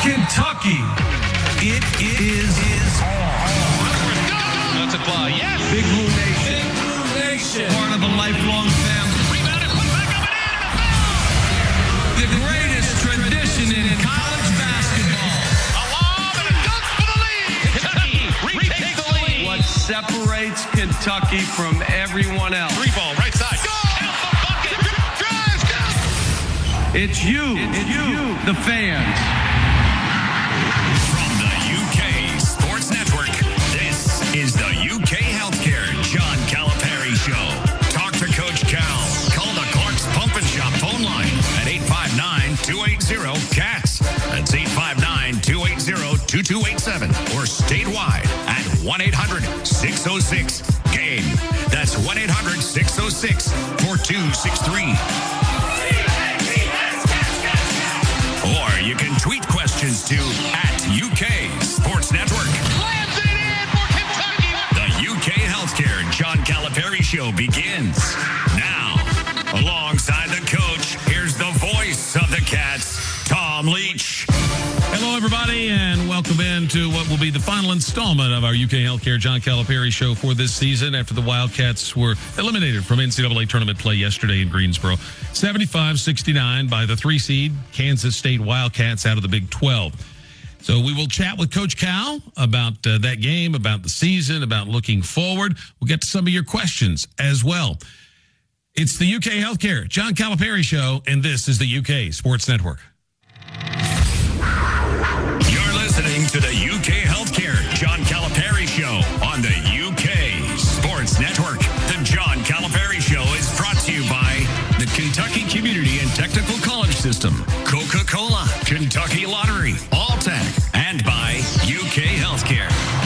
Kentucky. It is That's a claw. Yes. Big Blue Nation. Big Blue Nation. Part of a lifelong family. Rebounded, put back up and in. The greatest tradition in college basketball. A lob and a dunk for the lead. Kentucky retake the lead. What separates Kentucky from everyone else? Three ball, right side. Go! Count the bucket. Drives, down. It's you, the fans. From the UK Sports Network, this is the UK Healthcare John Calipari Show. Talk to Coach Cal. Call the Clark's Pump and Shop phone line at 859-280-CATS. That's 859-280-2287. Or statewide at 1-800-606-GAME. That's 1-800-606-4263. Or you can tweet questions to @UK Sports Network. Slams it in for Kentucky. The UK Healthcare John Calipari Show begins now. Alongside the coach, here's the voice of the Cats, Tom Leach. Hello, everybody, and welcome into what will be the final installment of our UK Healthcare John Calipari Show for this season after the Wildcats were eliminated from NCAA tournament play yesterday in Greensboro. 75-69 by the 3 seed Kansas State Wildcats out of the Big 12. So we will chat with Coach Cal about that game, about the season, about looking forward. We'll get to some of your questions as well. It's the UK Healthcare John Calipari Show, and this is the UK Sports Network. You're listening to the UK Healthcare John Calipari Show on the UK Sports Network. The John Calipari Show is brought to you by the Kentucky Community and Technical College System, Coca-Cola, Kentucky Lottery, Alltech, and by UK Healthcare.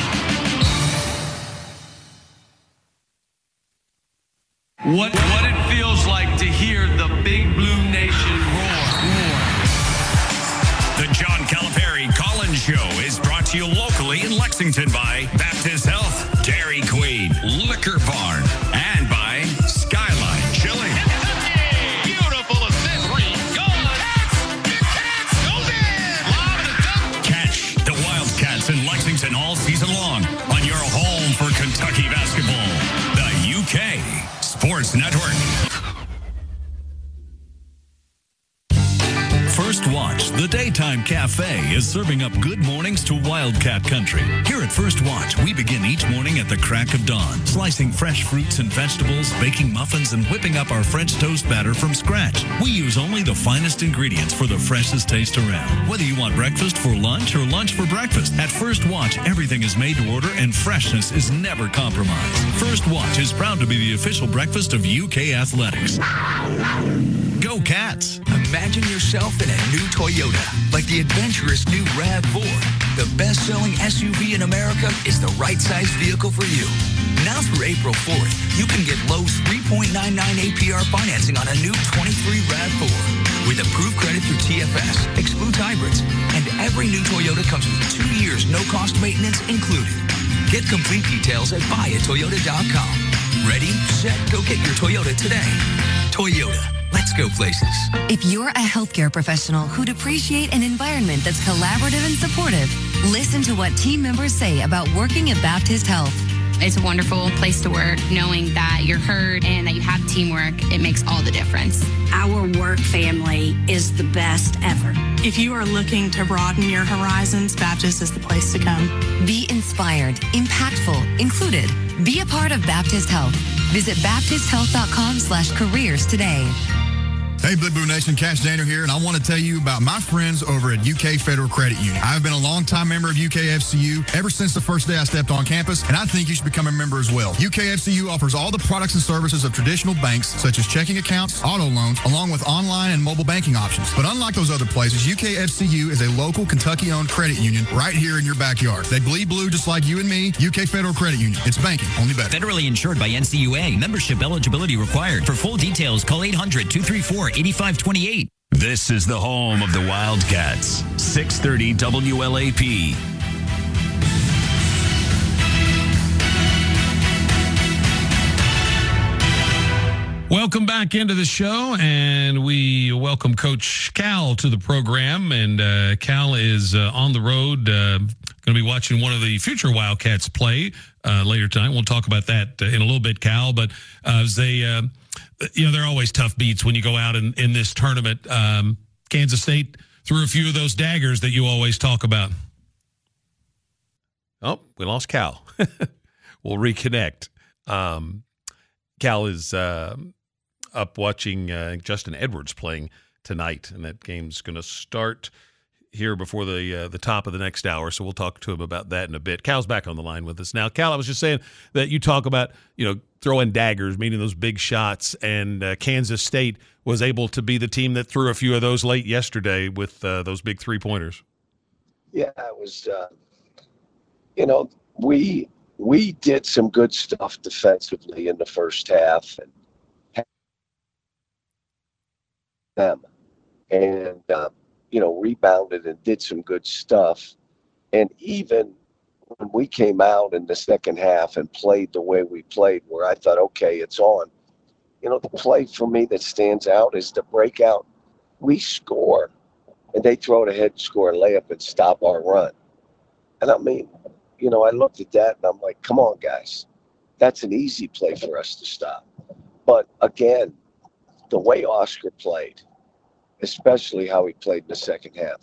What it feels like to hear the Big Blue Nation roar. The John Calipari Collins Show is brought to you locally in Lexington by Baptist Health, Dairy Queen, Liquor Barn, and by Skyline Chili. Kentucky. Beautiful assist. Three. Good. Cats. Goes in. Lob and a dunk. Catch the Wildcats in Lexington all season long on your home for Kentucky basketball. The UK Sports Network. First Watch, the daytime cafe, is serving up good mornings to Wildcat Country. Here at First Watch, we begin each morning at the crack of dawn, slicing fresh fruits and vegetables, baking muffins, and whipping up our French toast batter from scratch. We use only the finest ingredients for the freshest taste around. Whether you want breakfast for lunch or lunch for breakfast, at First Watch, everything is made to order and freshness is never compromised. First Watch is proud to be the official breakfast of UK Athletics. Go Cats! Imagine yourself in a new Toyota, like the adventurous new RAV4. The best-selling SUV in America is the right-sized vehicle for you. Now through April 4th, you can get low 3.99 APR financing on a new 23 RAV4. With approved credit through TFS, excludes hybrids, and every new Toyota comes with 2 years no-cost maintenance included. Get complete details at buyatoyota.com. Ready, set, go get your Toyota today. Toyota. Let's go places. If you're a healthcare professional who'd appreciate an environment that's collaborative and supportive, listen to what team members say about working at Baptist Health. It's a wonderful place to work, knowing that you're heard and that you have teamwork. It makes all the difference. Our work family is the best ever. If you are looking to broaden your horizons, Baptist is the place to come. Be inspired, impactful, included. Be a part of Baptist Health. Visit baptisthealth.com/careers today. Hey, Big Blue Nation, Cash Daner here, and I want to tell you about my friends over at UK Federal Credit Union. I've been a longtime member of UKFCU ever since the first day I stepped on campus, and I think you should become a member as well. UKFCU offers all the products and services of traditional banks, such as checking accounts, auto loans, along with online and mobile banking options. But unlike those other places, UKFCU is a local Kentucky-owned credit union right here in your backyard. They bleed blue just like you and me. UK Federal Credit Union. It's banking, only better. Federally insured by NCUA. Membership eligibility required. For full details, call 800-234-8528. This is the home of the Wildcats. 630 WLAP. Welcome back into the show, and we welcome Coach Cal to the program. And Cal is on the road, going to be watching one of the future Wildcats play later tonight. We'll talk about that in a little bit, Cal. But as they, they're always tough beats when you go out in this tournament. Kansas State threw a few of those daggers that you always talk about. Oh, we lost Cal. We'll reconnect. Cal is up watching Justin Edwards playing tonight, and that game's going to start here before the top of the next hour, so we'll talk to him about that in a bit. Cal's back on the line with us now. Cal, I was just saying that you talk about, throwing daggers, meaning those big shots, and Kansas State was able to be the team that threw a few of those late yesterday with those big three-pointers. Yeah, it was, we did some good stuff defensively in the first half, and rebounded and did some good stuff. And even when we came out in the second half and played the way we played, where I thought, okay, it's on. The play for me that stands out is the breakout. We score, and they throw it ahead and score a layup and stop our run. And I mean, I looked at that and I'm like, come on, guys. That's an easy play for us to stop. But again, the way Oscar played, especially how he played in the second half,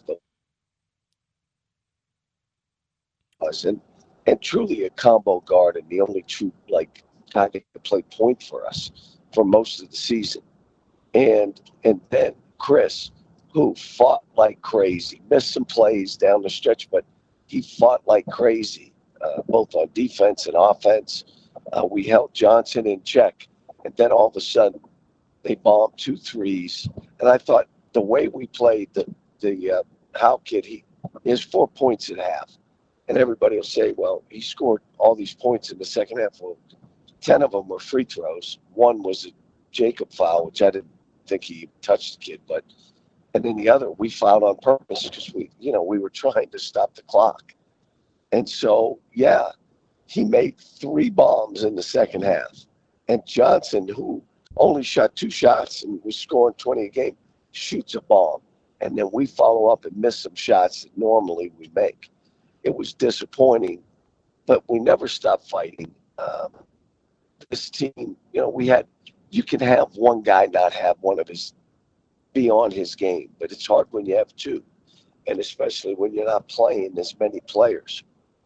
and truly a combo guard and the only true guy that could play point for us for most of the season. And then Chris, who fought like crazy, missed some plays down the stretch, but he fought like crazy, both on defense and offense. We held Johnson in check, and then all of a sudden they bombed 2 threes. And I thought the way we played the Howe kid, he has 4 points at half. And everybody will say, well, he scored all these points in the second half. Well, 10 of them were free throws. 1 was a Jacob foul, which I didn't think he touched the kid. And then the other, we fouled on purpose because we were trying to stop the clock. And so, yeah, he made 3 bombs in the second half. And Johnson, who only shot 2 shots and was scoring 20 a game, shoots a bomb. And then we follow up and miss some shots that normally we make. It was disappointing, but we never stopped fighting. This team, you can have one guy not have one of his be on his game, but it's hard when you have 2, and especially when you're not playing as many players.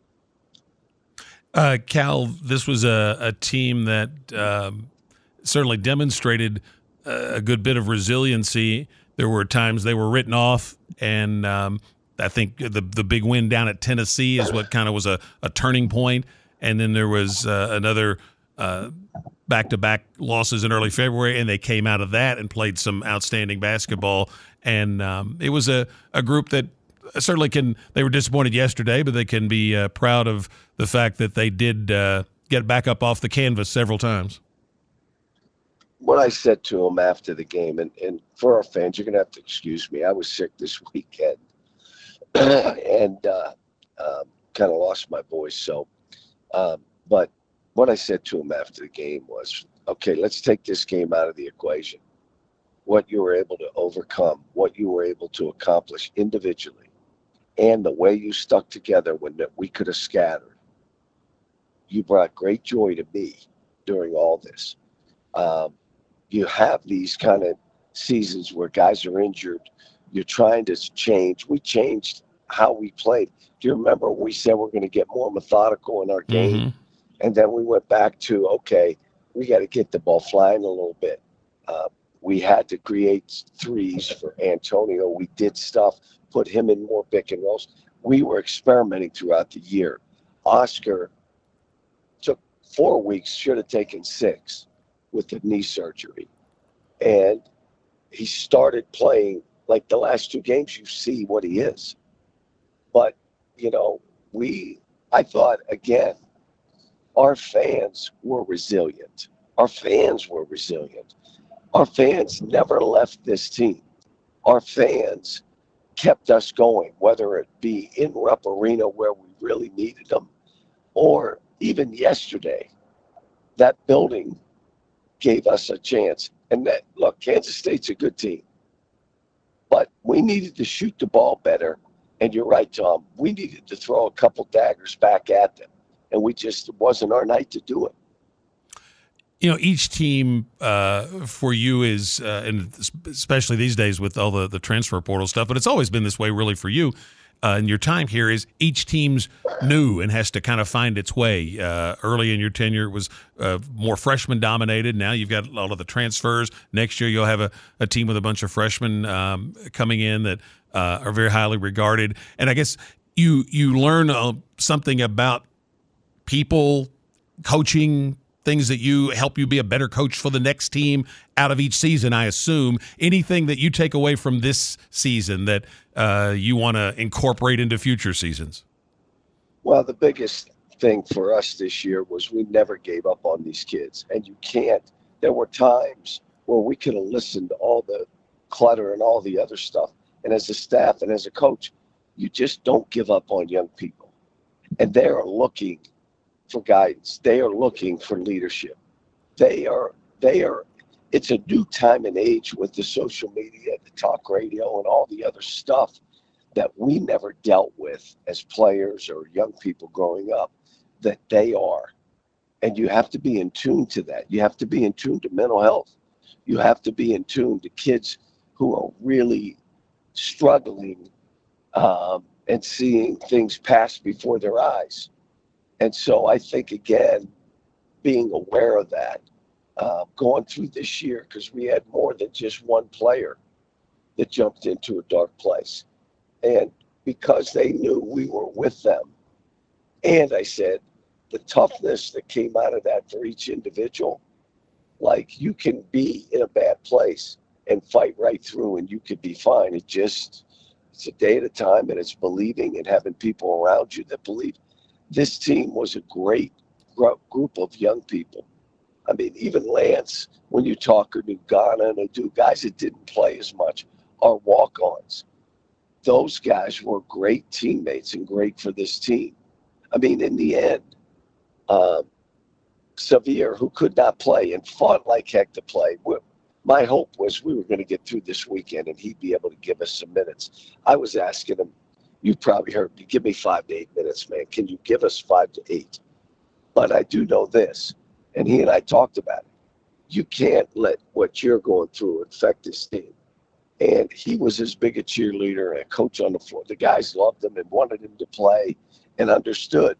Cal, this was a team that certainly demonstrated a good bit of resiliency. There were times they were written off, and I think the big win down at Tennessee is what kind of was a turning point. And then there was another back-to-back losses in early February, and they came out of that and played some outstanding basketball. And it was a group that certainly they were disappointed yesterday, but they can be proud of the fact that they did get back up off the canvas several times. What I said to them after the game, and for our fans, you're going to have to excuse me. I was sick this weekend and kind of lost my voice. So, but what I said to him after the game was, okay, let's take this game out of the equation. What you were able to overcome, what you were able to accomplish individually, and the way you stuck together when we could have scattered. You brought great joy to me during all this. You have these kind of seasons where guys are injured. You're trying to change. We changed how we played. Do you remember we said we're going to get more methodical in our game? Mm-hmm. And then we went back to, okay, we got to get the ball flying a little bit. We had to create threes for Antonio. We did stuff, put him in more pick and rolls. We were experimenting throughout the year. Oscar took 4 weeks, should have taken 6 with the knee surgery. And he started playing like the last 2 games. You see what he is. But, I thought, again, our fans were resilient. Our fans were resilient. Our fans never left this team. Our fans kept us going, whether it be in Rupp Arena where we really needed them, or even yesterday, that building gave us a chance. And that, look, Kansas State's a good team, but we needed to shoot the ball better. And you're right, Tom. We needed to throw a couple daggers back at them, and it wasn't our night to do it. You know, each team for you is, and especially these days with all the transfer portal stuff, but it's always been this way really for you. And your time here is each team's new and has to kind of find its way. Early in your tenure, it was more freshman dominated. Now you've got a lot of the transfers. Next year, you'll have a team with a bunch of freshmen coming in that are very highly regarded. And I guess you learn something about people, coaching, things that help you be a better coach for the next team out of each season, I assume. Anything that you take away from this season that you want to incorporate into future seasons? Well, the biggest thing for us this year was we never gave up on these kids. And you can't. There were times where we could have listened to all the clutter and all the other stuff. And as a staff and as a coach, you just don't give up on young people. And they are looking for guidance. They are looking for leadership. It's a new time and age with the social media, the talk radio, and all the other stuff that we never dealt with as players or young people growing up, that they are. And you have to be in tune to that. You have to be in tune to mental health. You have to be in tune to kids who are really struggling and seeing things pass before their eyes. And so I think, again, being aware of that, going through this year, because we had more than just one player that jumped into a dark place. And because they knew we were with them, and I said, the toughness that came out of that for each individual, like you can be in a bad place and fight right through and you could be fine. It's a day at a time, and it's believing and having people around you that believe. This team was a great group of young people. I mean, even Lance, when you talk, or Ghana and Adu, guys that didn't play as much, are walk-ons. Those guys were great teammates and great for this team. I mean, in the end, Xavier, who could not play and fought like heck to play, my hope was we were going to get through this weekend and he'd be able to give us some minutes. I was asking him, you probably heard me, give me 5 to 8 minutes, man. Can you give us 5 to 8? But I do know this, and he and I talked about it. You can't let what you're going through affect this team. And he was as big a cheerleader and a coach on the floor. The guys loved him and wanted him to play and understood.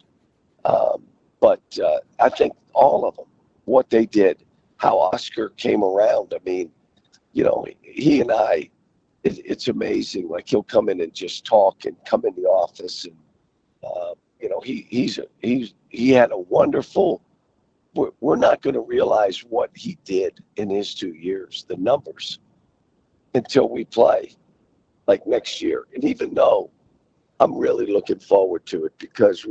But I think all of them, what they did, how Oscar came around. I mean, you know, he and I, it's amazing. Like, he'll come in and just talk and come in the office, and you know, he had a wonderful. We're not going to realize what he did in his 2 years, the numbers, until we play, like next year. And even though I'm really looking forward to it, because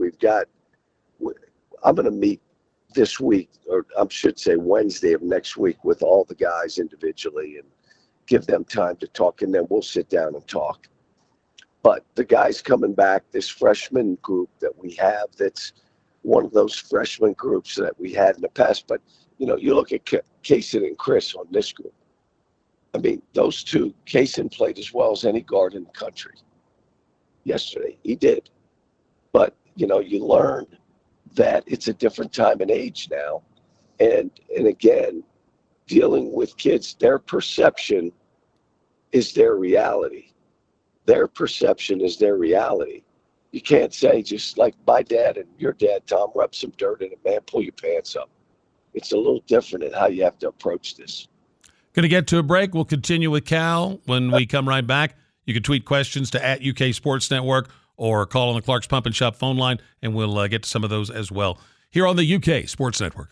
I'm going to meet this week, or I should say Wednesday of next week, with all the guys individually and give them time to talk, and then we'll sit down and talk. But the guys coming back, this freshman group that we have, that's one of those freshman groups that we had in the past. But, you know, you look at Kaysen and Chris on this group. I mean, those two, Kaysen played as well as any guard in the country yesterday. He did. But, you know, you learn that it's a different time and age now. And again, dealing with kids, their perception is their reality. Their perception is their reality. You can't say, just like my dad and your dad, Tom, rub some dirt in it, man, pull your pants up. It's a little different in how you have to approach this. Going to get to a break. We'll continue with Cal when we come right back. You can tweet questions to @UK Sports Network or call on the Clark's Pump and Shop phone line, and we'll get to some of those as well here on the UK Sports Network.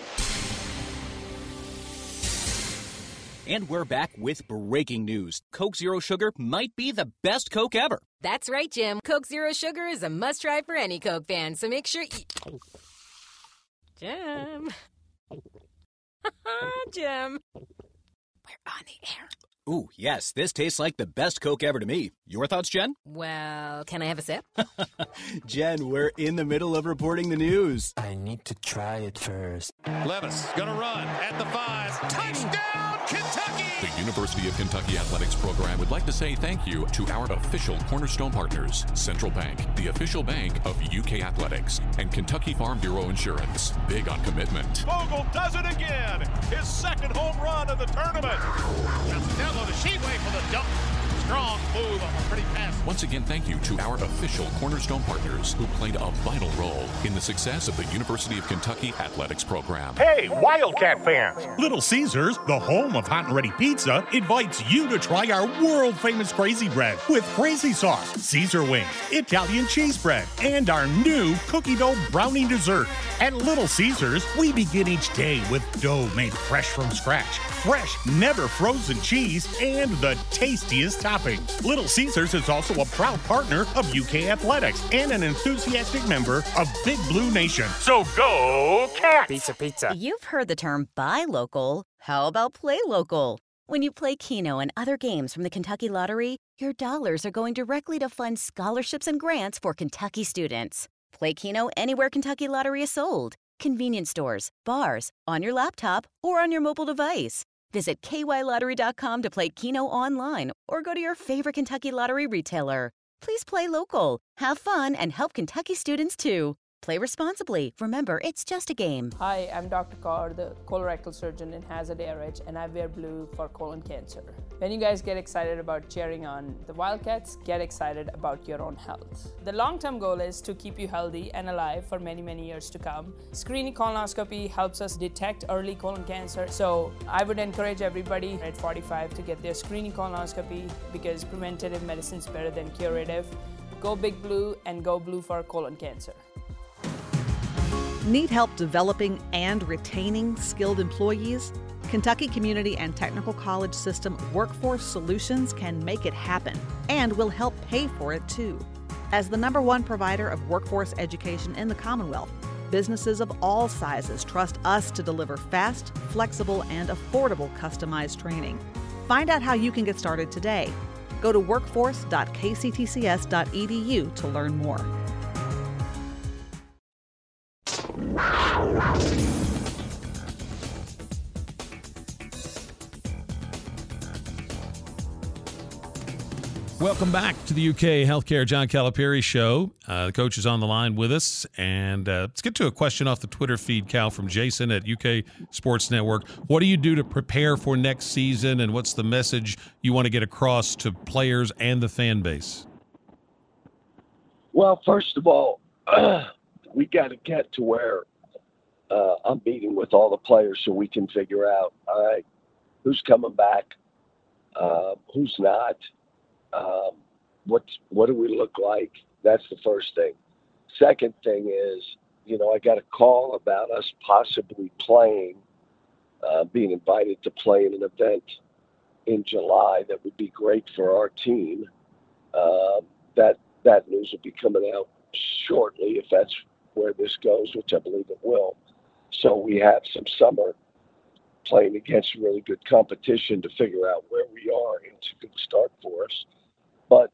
And we're back with breaking news. Coke Zero Sugar might be the best Coke ever. That's right, Jim. Coke Zero Sugar is a must-try for any Coke fan, so make sure you... Jim. Jim. We're on the air. Ooh, yes, this tastes like the best Coke ever to me. Your thoughts, Jen? Well, can I have a sip? Jen, we're in the middle of reporting the news. I need to try it first. Levis gonna run at the 5. Touchdown, Kentucky! The University of Kentucky Athletics program would like to say thank you to our official cornerstone partners, Central Bank, the official bank of UK Athletics, and Kentucky Farm Bureau Insurance. Big on commitment. Vogel does it again. His second home run of the tournament. Costello, the Sheetway for the dunk. Strong move on a pretty pass. Once again, thank you to our official cornerstone partners who played a vital role in the success of the University of Kentucky Athletics program. Hey, Wildcat fans! Little Caesars, the home of hot and ready pizza, invites you to try our world-famous Crazy Bread with crazy sauce, Caesar wings, Italian cheese bread, and our new cookie dough brownie dessert. At Little Caesars, we begin each day with dough made fresh from scratch, fresh, never frozen cheese, and the tastiest toppings. Little Caesars is also a proud partner of UK Athletics and an enthusiastic member of Big Blue Nation. So go Cats! Pizza, pizza. You've heard the term buy local. How about play local? When you play Keno and other games from the Kentucky Lottery, your dollars are going directly to fund scholarships and grants for Kentucky students. Play Keno anywhere Kentucky Lottery is sold. Convenience stores, bars, on your laptop, or on your mobile device. Visit kylottery.com to play Keno online or go to your favorite Kentucky Lottery retailer. Please play local, have fun, and help Kentucky students too. Play responsibly. Remember, it's just a game. Hi, I'm Dr. Kaur, the colorectal surgeon in Hazard ARH, and I wear blue for colon cancer. When you guys get excited about cheering on the Wildcats, get excited about your own health. The long-term goal is to keep you healthy and alive for many, many years to come. Screening colonoscopy helps us detect early colon cancer, so I would encourage everybody at 45 to get their screening colonoscopy because preventative medicine is better than curative. Go Big Blue and go blue for colon cancer. Need help developing and retaining skilled employees? Kentucky Community and Technical College System Workforce Solutions can make it happen and will help pay for it too. As the #1 provider of workforce education in the Commonwealth, businesses of all sizes trust us to deliver fast, flexible, and affordable customized training. Find out how you can get started today. Go to workforce.kctcs.edu to learn more. Welcome back to the UK Healthcare John Calipari Show. The coach is on the line with us, and let's get to a question off the Twitter feed, Cal, from Jason at UK Sports Network. What do you do to prepare for next season, and what's the message you want to get across to players and the fan base? Well, first of all, we got to get to where I'm meeting with all the players so we can figure out, all right, who's coming back, who's not, what do we look like? That's the first thing. Second thing is, I got a call about us possibly playing, being invited to play in an event in July that would be great for our team. That news will be coming out shortly if that's where this goes, which I believe it will. So we have some summer playing against really good competition to figure out where we are, and it's a good start for us. But,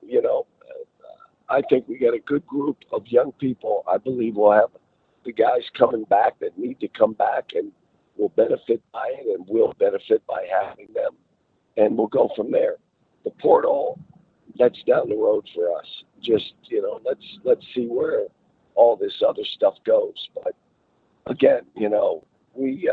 I think we got a good group of young people. I believe we'll have the guys coming back that need to come back and will benefit by it, and we'll benefit by having them. And we'll go from there. The portal, that's down the road for us. Just, let's see where all this other stuff goes. But again, we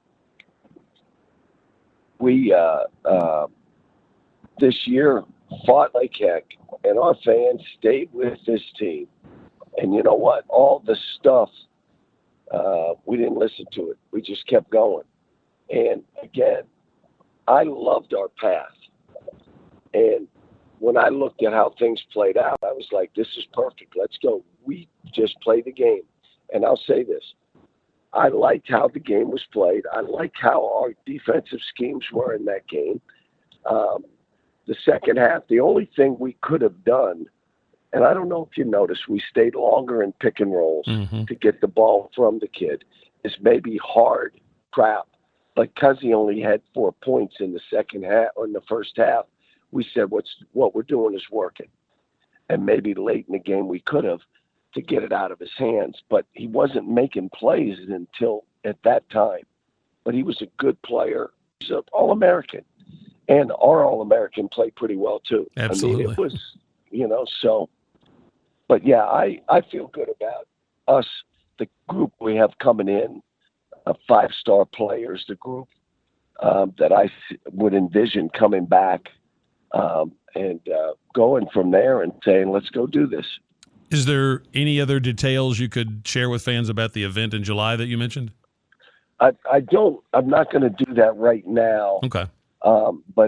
this year fought like heck, and our fans stayed with this team. And you know what? All the stuff, we didn't listen to it. We just kept going. And again, I loved our path. And when I looked at how things played out, I was like, this is perfect. Let's go. We just play the game. And I'll say this. I liked how the game was played. I liked how our defensive schemes were in that game. The second half, the only thing we could have done, and I don't know if you noticed, we stayed longer in pick and rolls to get the ball from the kid, is maybe hard crap. But because he only had 4 points in the second half or in the first half, we said what we're doing is working. And maybe late in the game we could have to get it out of his hands. But he wasn't making plays until at that time. But he was a good player. He's an All-American. And our All-American played pretty well, too. Absolutely. I mean, it was, so. But, yeah, I feel good about us, the group we have coming in, 5-star players, the group that I would envision coming back and going from there and saying, let's go do this. Is there any other details you could share with fans about the event in July that you mentioned? I'm not going to do that right now. Okay. But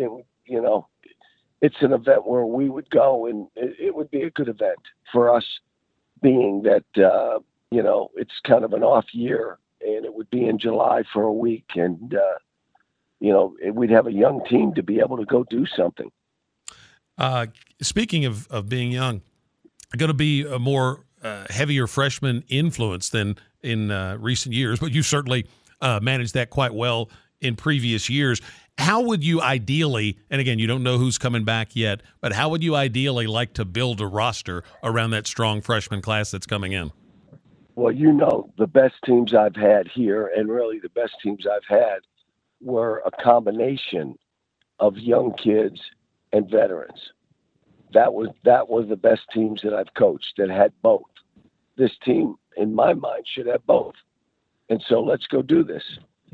it's an event where we would go, and it would be a good event for us, being that, it's kind of an off year, and it would be in July for a week. And, we'd have a young team to be able to go do something. Speaking of being young, going to be a more heavier freshman influence than in recent years, but you certainly managed that quite well in previous years. How would you ideally, and again, you don't know who's coming back yet, but how would you ideally like to build a roster around that strong freshman class that's coming in? Well, the best teams I've had here, and really the best teams I've had, were a combination of young kids and veterans. That was the best teams that I've coached that had both. This team, in my mind, should have both. And so let's go do this.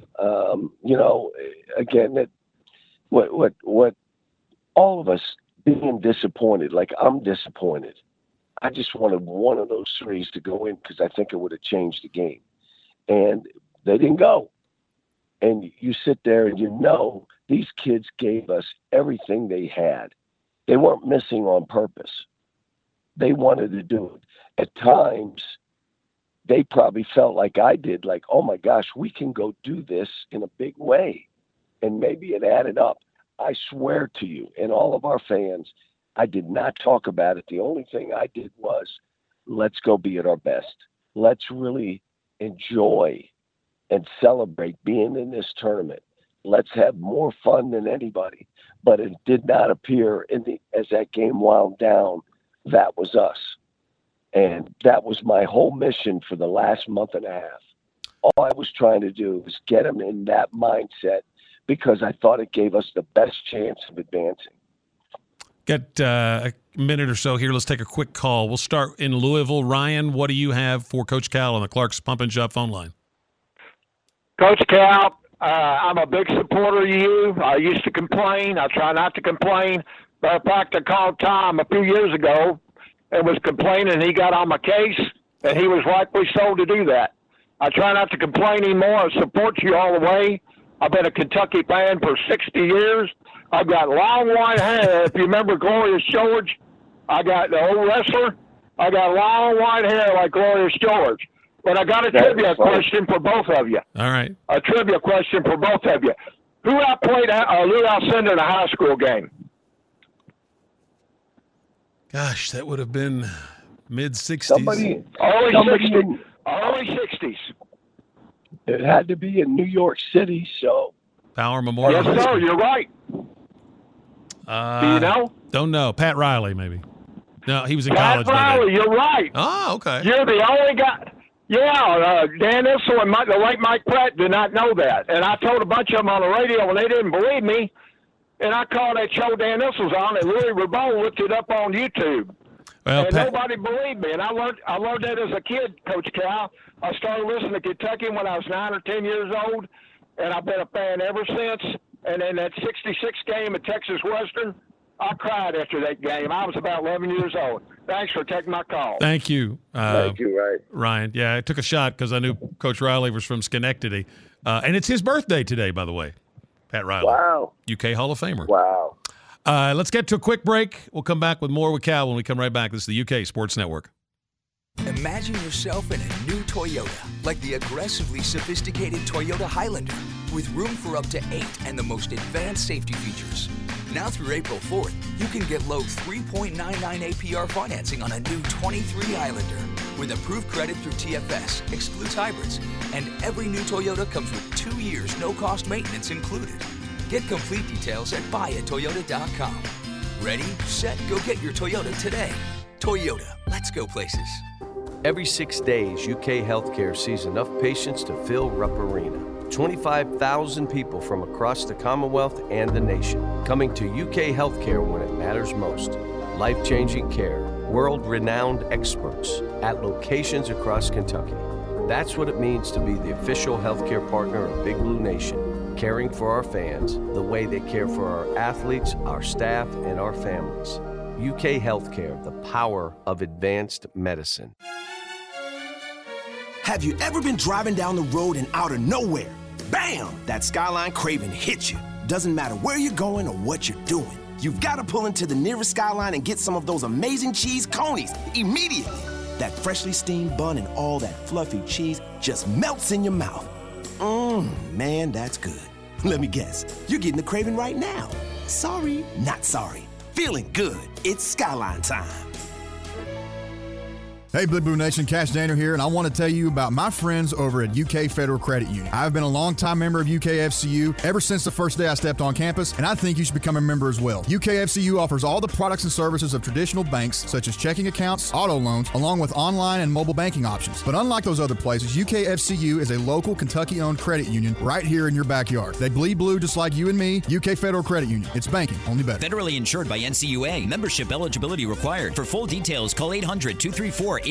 Again, that what all of us being disappointed, like I'm disappointed. I just wanted one of those threes to go in because I think it would have changed the game. And they didn't go. And you sit there and these kids gave us everything they had. They weren't missing on purpose. They wanted to do it. At times, they probably felt like I did, like, oh my gosh, we can go do this in a big way. And maybe it added up. I swear to you and all of our fans, I did not talk about it. The only thing I did was, let's go be at our best. Let's really enjoy and celebrate being in this tournament. Let's have more fun than anybody. But it did not appear as that game wound down, that was us. And that was my whole mission for the last month and a half. All I was trying to do was get them in that mindset because I thought it gave us the best chance of advancing. Got a minute or so here. Let's take a quick call. We'll start in Louisville. Ryan, what do you have for Coach Cal on the Clark's Pump and Shop phone line? Coach Cal, I'm a big supporter of you. I used to complain. I try not to complain. But in fact, I called Tom a few years ago and was complaining. He got on my case, and he was rightfully so to do that. I try not to complain anymore. I support you all the way. I've been a Kentucky fan for 60 years. I've got long white hair. If you remember Glorious George, I got the old wrestler. I got long white hair like Glorious George. But I got a trivia question for both of you. All right. A trivia question for both of you. Who outplayed Lou Alcindor in a high school game? Gosh, that would have been mid-60s. Somebody Early 60s. It had to be in New York City, so. Power Memorial. Yes, sir, you're right. Do you know? Don't know. Pat Riley, maybe. No, he was in Pat college. Riley, you're right. Oh, okay. You're the only guy. Yeah, Dan Issel and the late Mike Pratt did not know that. And I told a bunch of them on the radio, and they didn't believe me. And I called that show Dan Issel's on, and Louis Rabon looked it up on YouTube. Well, and nobody believed me. And I learned that as a kid, Coach Cal. I started listening to Kentucky when I was 9 or 10 years old, and I've been a fan ever since. And in that 66 game at Texas Western, I cried after that game. I was about 11 years old. Thanks for taking my call. Thank you. Thank you, Ryan. Yeah, I took a shot because I knew Coach Riley was from Schenectady. And it's his birthday today, by the way, Pat Riley. Wow. UK Hall of Famer. Wow. Let's get to a quick break. We'll come back with more with Cal when we come right back. This is the UK Sports Network. Imagine yourself in a new Toyota, like the aggressively sophisticated Toyota Highlander, with room for up to 8 and the most advanced safety features. Now through April 4th, you can get low 3.99 APR financing on a new 23 Highlander. with approved credit through TFS, excludes hybrids, and every new Toyota comes with 2 years no-cost maintenance included. Get complete details at buyatoyota.com. Ready, set, go get your Toyota today. Toyota, let's go places. Every 6 days, UK Healthcare sees enough patients to fill Rupp Arena. 25,000 people from across the Commonwealth and the nation coming to UK Healthcare when it matters most. Life-changing care, world-renowned experts at locations across Kentucky. That's what it means to be the official healthcare partner of Big Blue Nation, caring for our fans the way they care for our athletes, our staff, and our families. UK Healthcare, the power of advanced medicine. Have you ever been driving down the road and out of nowhere, bam, that Skyline craving hits you? Doesn't matter where you're going or what you're doing. You've got to pull into the nearest Skyline and get some of those amazing cheese conies immediately. That freshly steamed bun and all that fluffy cheese just melts in your mouth. Man, that's good. Let me guess, you're getting the craving right now. Sorry, not sorry. Feeling good. It's Skyline time. Hey, Big Blue Nation, Cash Daniel here, and I want to tell you about my friends over at UK Federal Credit Union. I've been a longtime member of UKFCU ever since the first day I stepped on campus, and I think you should become a member as well. UKFCU offers all the products and services of traditional banks, such as checking accounts, auto loans, along with online and mobile banking options. But unlike those other places, UKFCU is a local Kentucky-owned credit union right here in your backyard. They bleed blue just like you and me. UK Federal Credit Union. It's banking, only better. Federally insured by NCUA. Membership eligibility required. For full details, call 800-234-8528.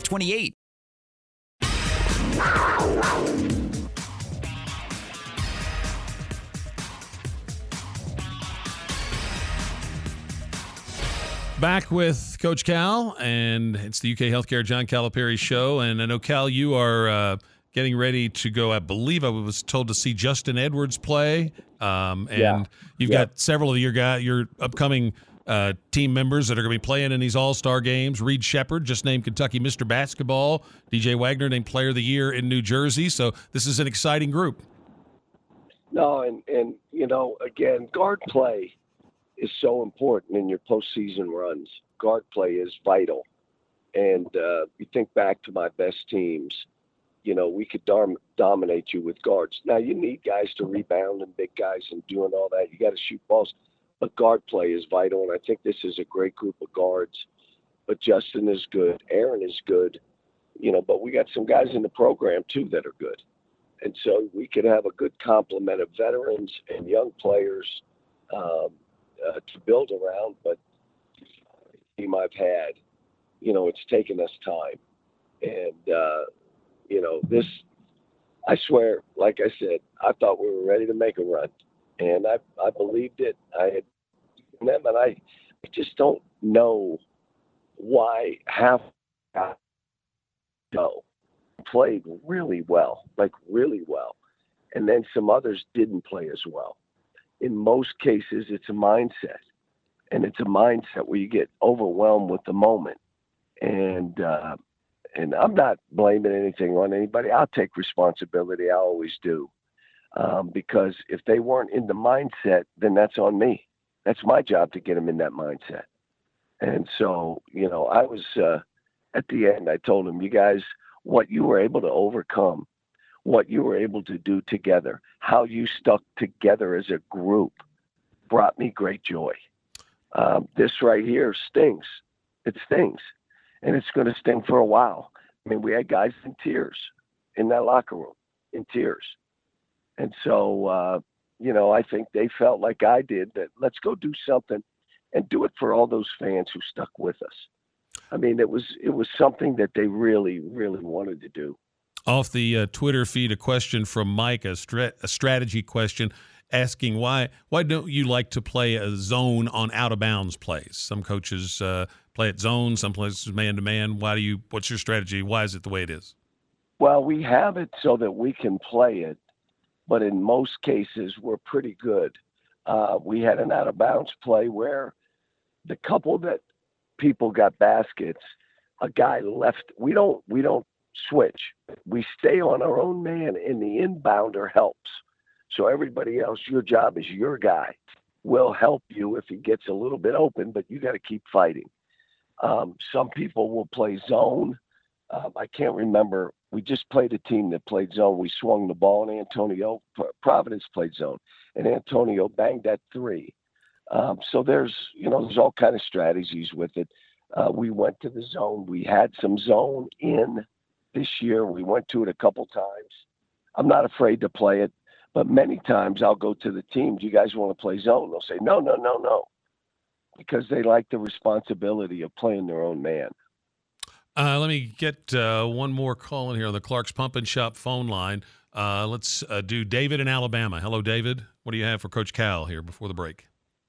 Back with Coach Cal, and it's the UK Healthcare John Calipari show. And I know, Cal, you are getting ready to go. I believe I was told to see Justin Edwards play. You've got several of your upcoming team members that are going to be playing in these All-Star games. Reed Shepherd, just named Kentucky Mr. Basketball. DJ Wagner, named Player of the Year in New Jersey. So this is an exciting group. No, and you know, again, guard play is so important in your postseason runs. Guard play is vital. And you think back to my best teams, you know, we could dominate you with guards. Now, you need guys to rebound and big guys and doing all that. You got to shoot balls. But guard play is vital, and I think this is a great group of guards. But Justin is good. Aaron is good. You know, but we got some guys in the program, too, that are good. And so we could have a good complement of veterans and young players to build around. But the team I've had, you know, it's taken us time. And, you know, this, I swear, like I said, I thought we were ready to make a run. And I believed it. I had them, and I just don't know why half played really well, like really well. And then some others didn't play as well. In most cases, it's a mindset. And it's a mindset where you get overwhelmed with the moment. And I'm not blaming anything on anybody. I'll take responsibility. I always do. Because if they weren't in the mindset, then that's on me. That's my job to get them in that mindset. And so, you know, I was, at the end, I told them, you guys, what you were able to overcome, what you were able to do together, how you stuck together as a group brought me great joy. This right here stings. It stings. And it's going to sting for a while. I mean, we had guys in tears in that locker room, in tears. And so, you know, I think they felt like I did, that let's go do something and do it for all those fans who stuck with us. I mean, it was something that they really, really wanted to do. Off the Twitter feed, a question from Mike, a strategy question, asking why don't you like to play a zone on out-of-bounds plays? Some coaches play at zone, some places man-to-man. What's your strategy? Why is it the way it is? Well, we have it so that we can play it. But in most cases, we're pretty good. We had an out-of-bounds play where the couple that people got baskets, a guy left. We don't switch. We stay on our own man, and the inbounder helps. So everybody else, your job is your guy. Will help you if he gets a little bit open, but you got to keep fighting. Some people will play zone, I can't remember. We just played a team that played zone. We swung the ball, and Providence played zone, and Antonio banged that three. So there's all kind of strategies with it. We went to the zone. We had some zone in this year. We went to it a couple times. I'm not afraid to play it, but many times I'll go to the team. Do you guys want to play zone? They'll say, no, because they like the responsibility of playing their own man. Let me get one more call in here on the Clark's Pump and Shop phone line. Let's do David in Alabama. Hello, David. What do you have for Coach Cal here before the break?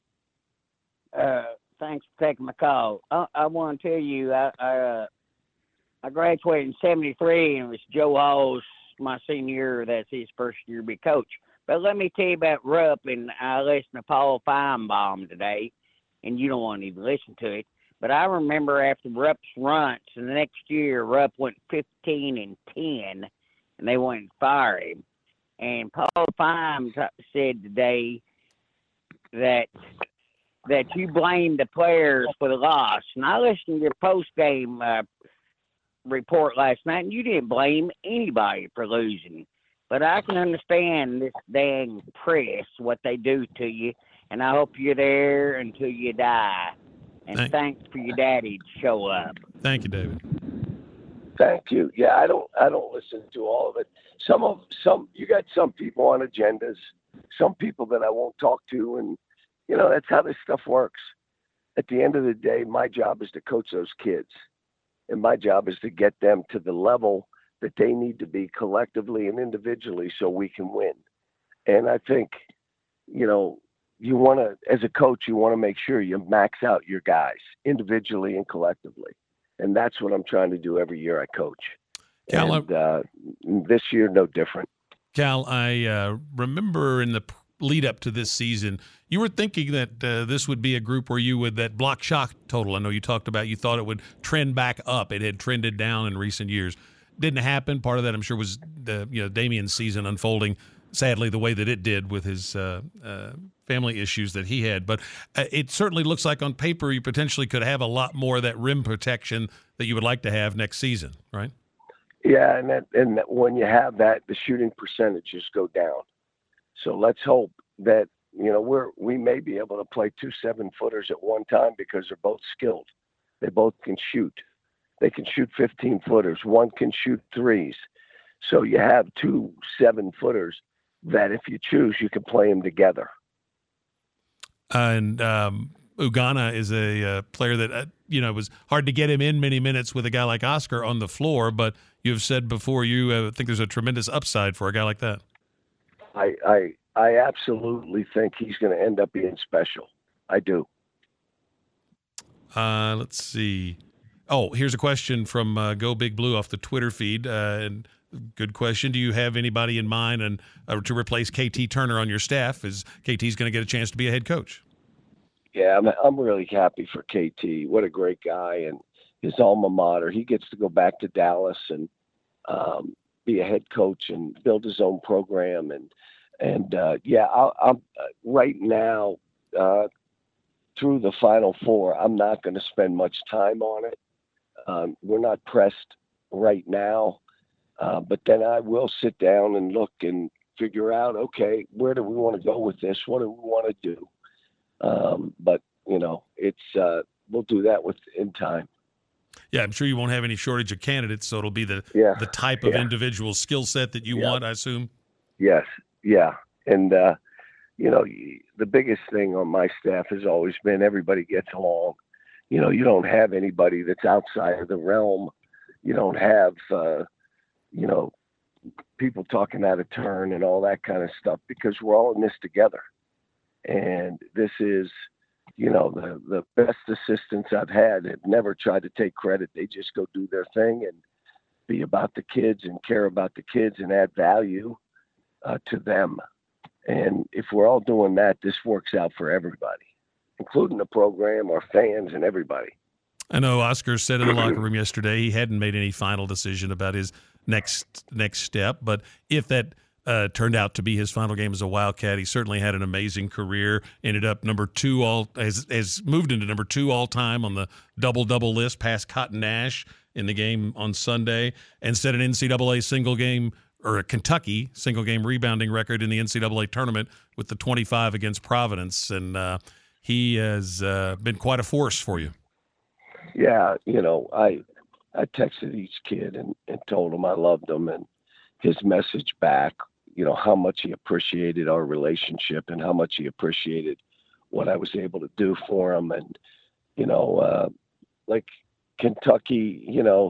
Thanks for taking my call. I want to tell you, I graduated in 73, and it was Joe Hall's my senior year. That's his first year to be coach. But let me tell you about Rupp, and I listened to Paul Feinbaum today, and you don't want to even listen to it. But I remember after Rupp's runs, and the next year Rupp went 15-10, and they went and fired him. And Paul Feim said today that you blame the players for the loss. And I listened to your post-game report last night, and you didn't blame anybody for losing. But I can understand this dang press, what they do to you, and I hope you're there until you die. And thanks for your daddy to show up. Thank you, David. Thank you. Yeah, I don't listen to all of it. You got some people on agendas, some people that I won't talk to, and that's how this stuff works. At the end of the day, my job is to coach those kids, and my job is to get them to the level that they need to be collectively and individually so we can win. And I think, you want to, as a coach, you want to make sure you max out your guys individually and collectively. And that's what I'm trying to do every year I coach. Cal, and this year, no different. Cal, I remember in the lead up to this season, you were thinking that this would be a group where you would, that block shot total, I know you talked about, you thought it would trend back up. It had trended down in recent years. Didn't happen. Part of that, I'm sure, was Damian's season unfolding sadly the way that it did with his family issues that he had. But it certainly looks like on paper you potentially could have a lot more of that rim protection that you would like to have next season, right? Yeah, and when you have that, the shooting percentages go down. So let's hope that we may be able to play 2 7-footers at one time because they're both skilled. They both can shoot. They can shoot 15-footers. One can shoot threes. So you have 2 7-footers that if you choose, you can play them together. And Ugonna is a player that, it was hard to get him in many minutes with a guy like Oscar on the floor, but you've said before you think there's a tremendous upside for a guy like that. I absolutely think he's going to end up being special. I do. Let's see. Oh, here's a question from Go Big Blue off the Twitter feed. And good question. Do you have anybody in mind and to replace KT Turner on your staff? Is KT's going to get a chance to be a head coach? Yeah, I'm really happy for KT. What a great guy, and his alma mater. He gets to go back to Dallas and be a head coach and build his own program. And I'm right now through the Final Four. I'm not going to spend much time on it. We're not pressed right now, but then I will sit down and look and figure out, okay, where do we want to go with this? What do we want to do? But we'll do that in time. Yeah, I'm sure you won't have any shortage of candidates, so it'll be the type of individual skill set that you want, I assume. Yes, yeah, and the biggest thing on my staff has always been everybody gets along. You don't have anybody that's outside of the realm. You don't have, people talking out of turn and all that kind of stuff because we're all in this together. And this is, the best assistants I've had have never tried to take credit. They just go do their thing and be about the kids and care about the kids and add value to them. And if we're all doing that, this works out for everybody, including the program, our fans, and everybody. I know Oscar said in the locker room yesterday he hadn't made any final decision about his next step, but if that turned out to be his final game as a Wildcat, he certainly had an amazing career. Ended up number 2 has moved into number 2 all time on the double-double list, past Cotton Nash, in the game on Sunday and set an NCAA single game or a Kentucky single game rebounding record in the NCAA tournament with the 25 against Providence. And he has been quite a force for you. Yeah, I texted each kid and told him I loved him, and his message back, how much he appreciated our relationship and how much he appreciated what I was able to do for him. And, like Kentucky,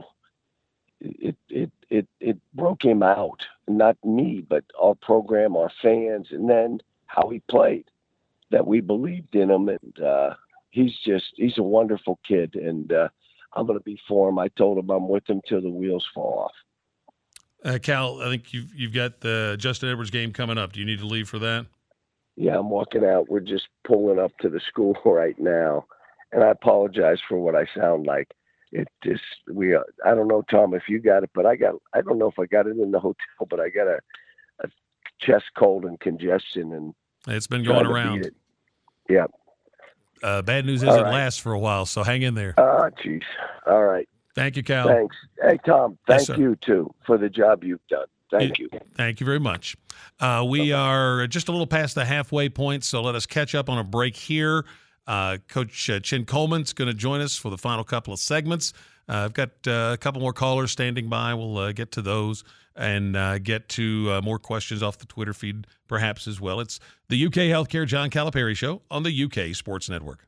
it broke him out, not me, but our program, our fans, and then how he played, that we believed in him. And he's a wonderful kid, and I'm going to be for him. I told him I'm with him till the wheels fall off. Cal, I think you've got the Justin Edwards game coming up. Do you need to leave for that? Yeah, I'm walking out. We're just pulling up to the school right now, and I apologize for what I sound like. I don't know, Tom, if you got it, but I don't know if I got it in the hotel, but I got a chest cold and congestion, and it's been going around. Yeah. Bad news is it lasts for a while, so hang in there. Oh, jeez. All right. Thank you, Cal. Thanks. Hey, Tom, Yes, thank sir. you, too, for the job you've done. Thank you. Thank you very much. We are just a little past the halfway point, so let us catch up on a break here. Coach Chin Coleman's going to join us for the final couple of segments. I've got a couple more callers standing by. We'll get to those and get to more questions off the Twitter feed perhaps as well. It's the UK Healthcare John Calipari Show on the UK Sports Network.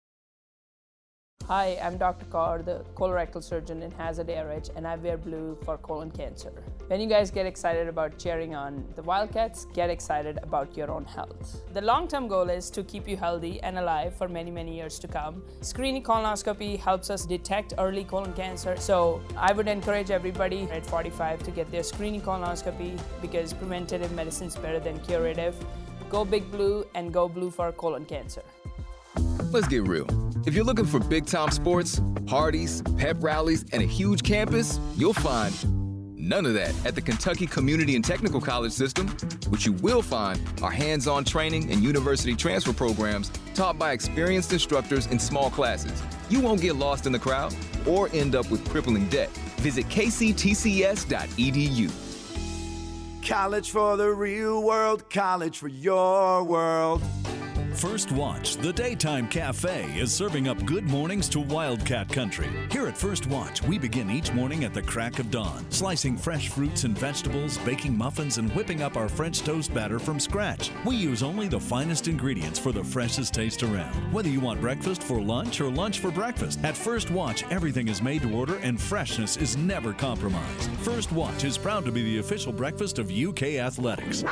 Hi, I'm Dr. Kaur, the colorectal surgeon in Hazard ARH, and I wear blue for colon cancer. When you guys get excited about cheering on the Wildcats, get excited about your own health. The long-term goal is to keep you healthy and alive for many, many years to come. Screening colonoscopy helps us detect early colon cancer, so I would encourage everybody at 45 to get their screening colonoscopy because preventative medicine is better than curative. Go Big Blue and go blue for colon cancer. Let's get real. If you're looking for big-time sports, parties, pep rallies, and a huge campus, you'll find none of that at the Kentucky Community and Technical College System. What you will find are hands-on training and university transfer programs taught by experienced instructors in small classes. You won't get lost in the crowd or end up with crippling debt. Visit kctcs.edu. College for the real world, college for your world. First Watch, the daytime cafe, is serving up good mornings to Wildcat Country. Here at First Watch, we begin each morning at the crack of dawn, slicing fresh fruits and vegetables, baking muffins, and whipping up our French toast batter from scratch. We use only the finest ingredients for the freshest taste around. Whether you want breakfast for lunch or lunch for breakfast, at First Watch, everything is made to order and freshness is never compromised. First Watch is proud to be the official breakfast of UK Athletics.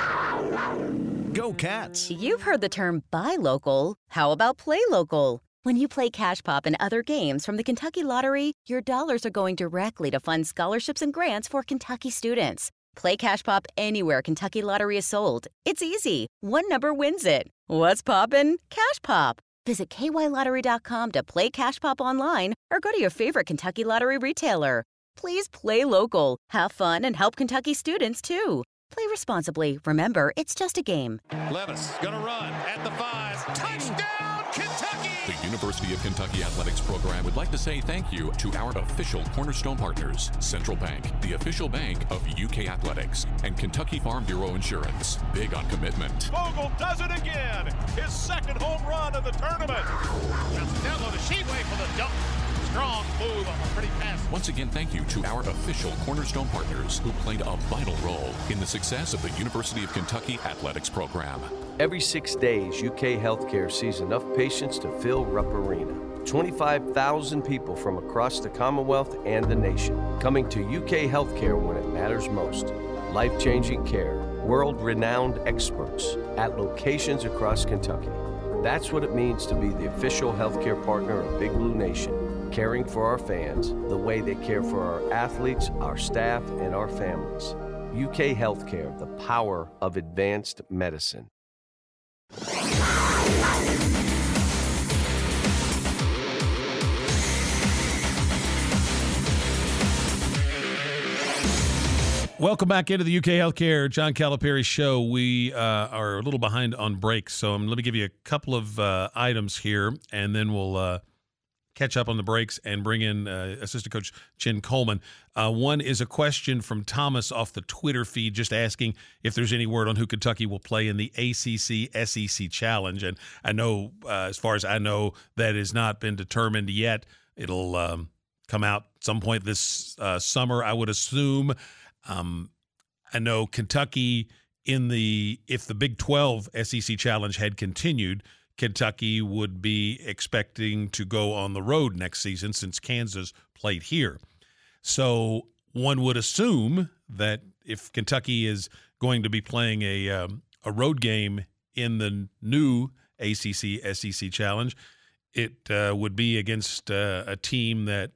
Go Cats! You've heard the term buy local. How about play local? When you play Cash Pop and other games from the Kentucky Lottery, your dollars are going directly to fund scholarships and grants for Kentucky students. Play Cash Pop anywhere Kentucky Lottery is sold. It's easy. One number wins it. What's poppin'? Cash Pop. Visit kylottery.com to play Cash Pop online or go to your favorite Kentucky Lottery retailer. Please play local. Have fun and help Kentucky students, too. Play responsibly. Remember, it's just a game. Levis gonna run at the 5. Touchdown, Kentucky! The University of Kentucky Athletics program would like to say thank you to our official cornerstone partners, Central Bank, the official bank of UK Athletics, and Kentucky Farm Bureau Insurance. Big on commitment. Vogel does it again. His second home run of the tournament. Costello to Sheetway for the dunk. Strong move on a pretty pass. Once again, thank you to our official cornerstone partners who played a vital role in the success of the University of Kentucky Athletics program. Every 6 days, UK Healthcare sees enough patients to fill Rupp Arena. 25,000 people from across the Commonwealth and the nation coming to UK Healthcare when it matters most. Life-changing care, world-renowned experts at locations across Kentucky. That's what it means to be the official healthcare partner of Big Blue Nation. Caring for our fans the way they care for our athletes, our staff, and our families. UK Healthcare, the power of advanced medicine. Welcome back into the UK Healthcare John Calipari Show. We are a little behind on breaks, so let me give you a couple of items here, and then we'll catch up on the breaks and bring in assistant coach Chen Coleman. One is a question from Thomas off the Twitter feed, just asking if there's any word on who Kentucky will play in the ACC-SEC Challenge. And I know, as far as I know, that has not been determined yet. It'll come out some point this summer, I would assume. I know Kentucky if the Big 12 SEC Challenge had continued, Kentucky would be expecting to go on the road next season since Kansas played here. So one would assume that if Kentucky is going to be playing a road game in the new ACC-SEC Challenge, it would be against a team that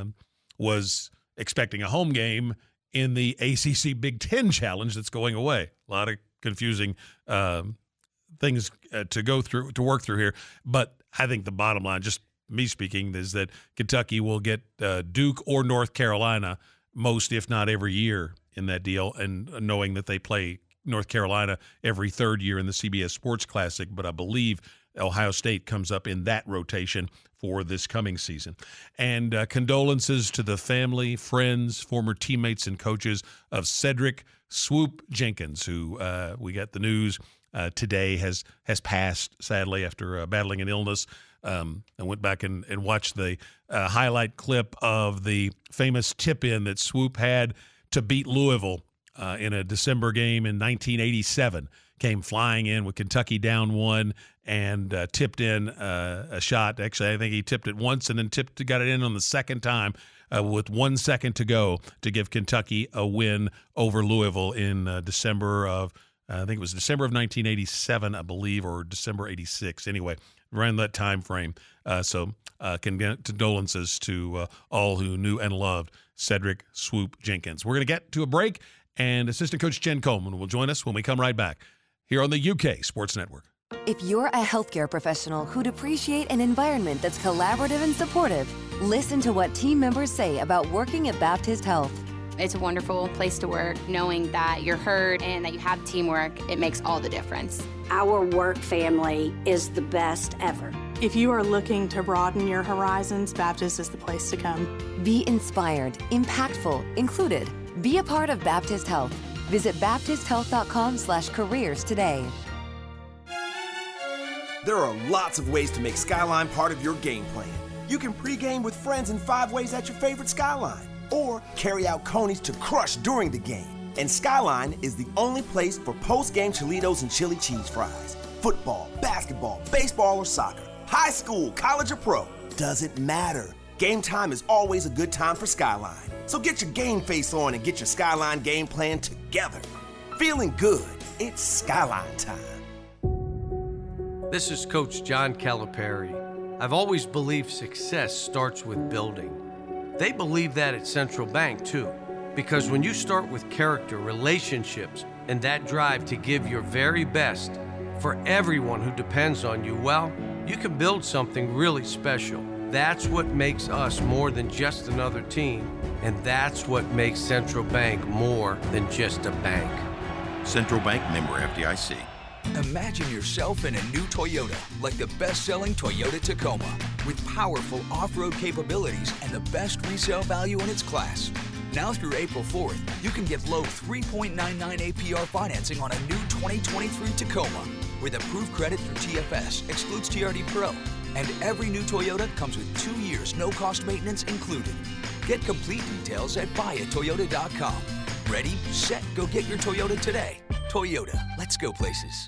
was expecting a home game in the ACC Big Ten Challenge that's going away. A lot of confusing things to work through here. But I think the bottom line, just me speaking, is that Kentucky will get Duke or North Carolina most, if not every year in that deal, and knowing that they play North Carolina every third year in the CBS Sports Classic. But I believe Ohio State comes up in that rotation for this coming season. And condolences to the family, friends, former teammates, and coaches of Cedric Swoop Jenkins, who we got the news today has passed, sadly, after battling an illness. I went back and watched the highlight clip of the famous tip-in that Swoop had to beat Louisville in a December game in 1987. Came flying in with Kentucky down 1 and tipped in a shot. Actually, I think he tipped it once and then got it in on the second time with 1 second to go to give Kentucky a win over Louisville in December of, I think it was December of 1987, I believe, or December 86. Anyway, around that time frame. So condolences to all who knew and loved Cedric Swoop Jenkins. We're going to get to a break, and assistant coach Chen Coleman will join us when we come right back here on the UK Sports Network. If you're a healthcare professional who'd appreciate an environment that's collaborative and supportive, listen to what team members say about working at Baptist Health. It's a wonderful place to work, knowing that you're heard and that you have teamwork. It makes all the difference. Our work family is the best ever. If you are looking to broaden your horizons, Baptist is the place to come. Be inspired, impactful, included. Be a part of Baptist Health. Visit baptisthealth.com/careers today. There are lots of ways to make Skyline part of your game plan. You can pregame with friends in 5 ways at your favorite Skyline, or carry out conies to crush during the game. And Skyline is the only place for post-game Cholitos and chili cheese fries. Football, basketball, baseball, or soccer. High school, college, or pro. Doesn't matter. Game time is always a good time for Skyline. So get your game face on and get your Skyline game plan together. Feeling good? It's Skyline time. This is Coach John Calipari. I've always believed success starts with building. They believe that at Central Bank too, because when you start with character, relationships, and that drive to give your very best for everyone who depends on you, well, you can build something really special. That's what makes us more than just another team, and that's what makes Central Bank more than just a bank. Central Bank, member FDIC. Imagine yourself in a new Toyota, like the best-selling Toyota Tacoma, with powerful off-road capabilities and the best resale value in its class. Now through April 4th, you can get low 3.99 APR financing on a new 2023 Tacoma, with approved credit through TFS, excludes TRD Pro, and every new Toyota comes with 2 years no-cost maintenance included. Get complete details at buyatoyota.com. Ready, set, go get your Toyota today. Toyota, let's go places.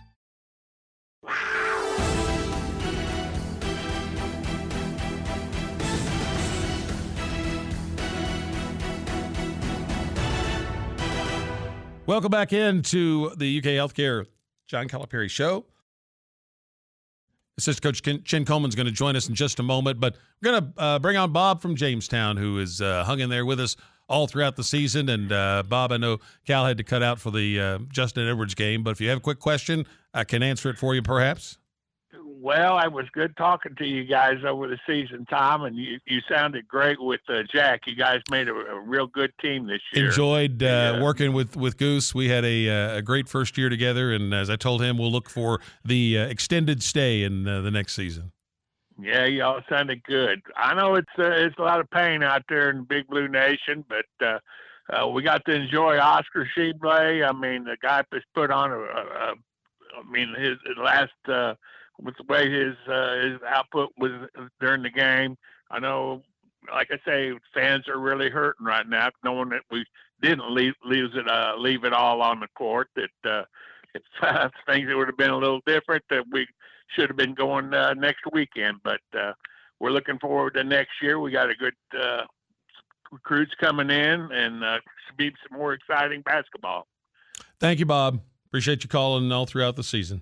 Welcome back into the UK Healthcare John Calipari Show. Assistant Coach Chen Coleman is going to join us in just a moment, but we're going to bring on Bob from Jamestown, who is hung in there with us all throughout the season. And Bob, I know Cal had to cut out for the Justin Edwards game, but if you have a quick question, I can answer it for you perhaps. Well, it was good talking to you guys over the season, Tom, and you sounded great with Jack. You guys made a real good team this year. Enjoyed working with Goose. We had a great first year together, and as I told him, we'll look for the extended stay in the next season. Yeah, y'all sounded good. I know it's a lot of pain out there in the Big Blue Nation, but we got to enjoy Oscar Tshiebwe. I mean, the guy has put on his last with the way his output was during the game. I know, like I say, fans are really hurting right now, knowing that we didn't leave it all on the court. That if things would have been a little different, that we should have been going next weekend. But we're looking forward to next year. We got a good recruits coming in, and should be some more exciting basketball. Thank you, Bob. Appreciate you calling all throughout the season.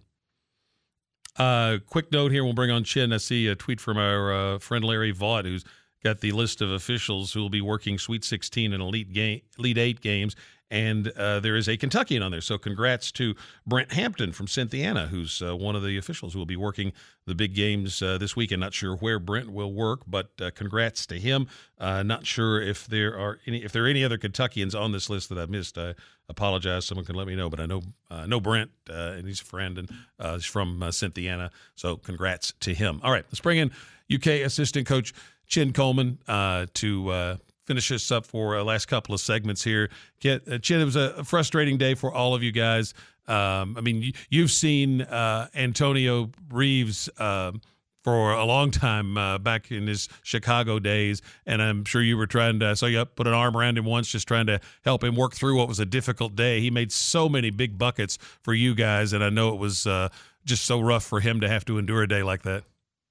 Quick note here, we'll bring on Chin. I see a tweet from our friend Larry Vaught, who's got the list of officials who will be working Sweet 16 and Elite 8 games, and there is a Kentuckian on there. So congrats to Brent Hampton from Cynthiana, who's one of the officials who will be working the big games this weekend. Not sure where Brent will work, but congrats to him. Not sure if there are any other Kentuckians on this list that I missed. I apologize. Someone can let me know, but I know Brent, and he's a friend, and he's from Cynthiana. So congrats to him. All right, let's bring in UK assistant coach Chin Coleman to finish us up for last couple of segments here. Chin, it was a frustrating day for all of you guys. I mean, you've seen Antonio Reeves for a long time back in his Chicago days, and I'm sure you were trying to, so you put an arm around him once, just trying to help him work through what was a difficult day. He made so many big buckets for you guys, and I know it was just so rough for him to have to endure a day like that.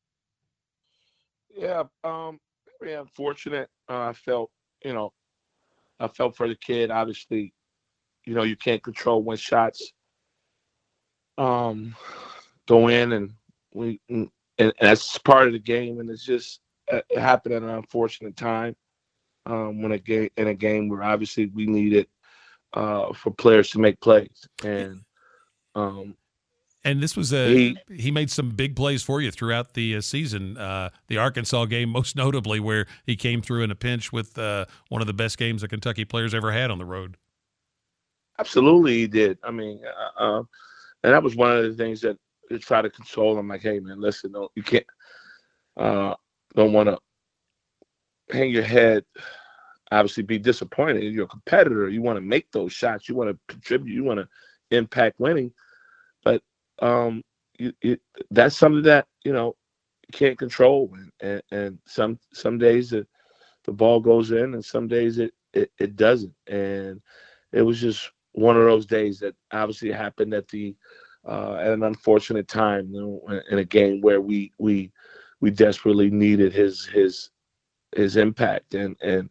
Yeah, very unfortunate. I felt for the kid. Obviously, you can't control when shots go in, and that's part of the game. And it's just it happened at an unfortunate time in a game where obviously we needed for players to make plays. And this was he made some big plays for you throughout the season. The Arkansas game, most notably, where he came through in a pinch with one of the best games a Kentucky player's ever had on the road. Absolutely, he did. I mean, and that was one of the things that I try to console him. Like, hey, man, listen, you can't, don't want to hang your head. Obviously, be disappointed. You're a competitor. You want to make those shots. You want to contribute. You want to impact winning. But that's something that you can't control, and some days the ball goes in, and some days it doesn't. And it was just one of those days that obviously happened at an unfortunate time, in a game where we desperately needed his impact, and